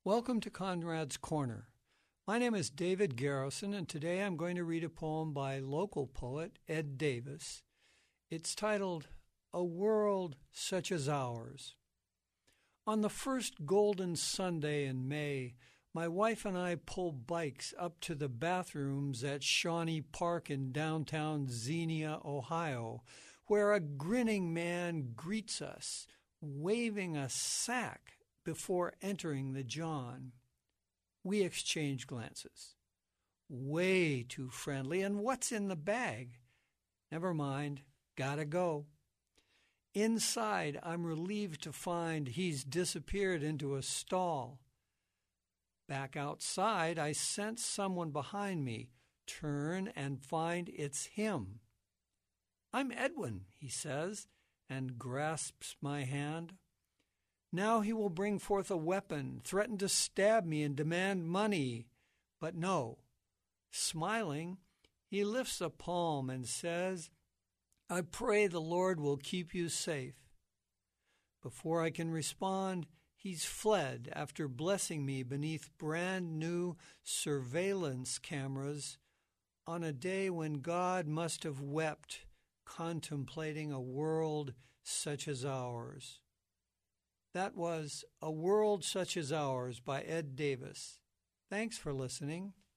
Welcome to Conrad's Corner. My name is David Garrison, and today I'm going to read a poem by local poet Ed Davis. It's titled, A World Such as Ours. On the first golden Sunday in May, my wife and I pull bikes up to the bathrooms at Shawnee Park in downtown Xenia, Ohio, where a grinning man greets us, waving a sack before entering the John. We exchange glances. Way too friendly, and what's in the bag? Never mind, gotta go. Inside, I'm relieved to find he's disappeared into a stall. Back outside, I sense someone behind me, turn and find it's him. I'm Edwin, he says, and grasps my hand. Now he will bring forth a weapon, threaten to stab me and demand money. But no. Smiling, he lifts a palm and says, I pray the Lord will keep you safe. Before I can respond, he's fled after blessing me beneath brand new surveillance cameras on a day when God must have wept contemplating a world such as ours. That was A World Such as Ours by Ed Davis. Thanks for listening.